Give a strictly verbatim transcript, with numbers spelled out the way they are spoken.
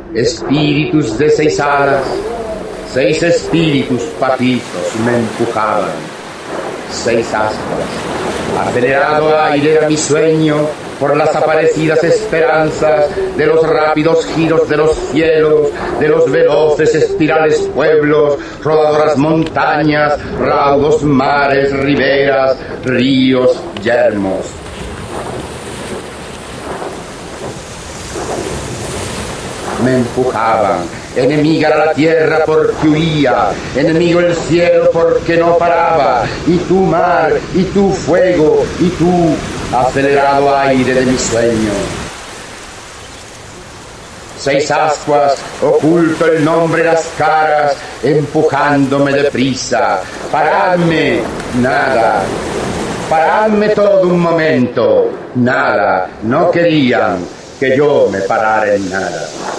espíritus de seis alas, seis espíritus patizos me empujaban, seis ascuas, acelerado aire era mi sueño por las aparecidas esperanzas de los rápidos giros de los cielos, de los veloces espirales pueblos, rodadoras montañas, raudos mares, riberas, ríos, yermos. Me empujaban, enemiga era la tierra porque huía, enemigo el cielo porque no paraba, y tú mar, y tú fuego, y tú acelerado aire de mi sueño. Seis ascuas, oculto el nombre en las caras, empujándome deprisa. Paradme, nada. Paradme todo un momento, nada. No querían que yo me parara en nada.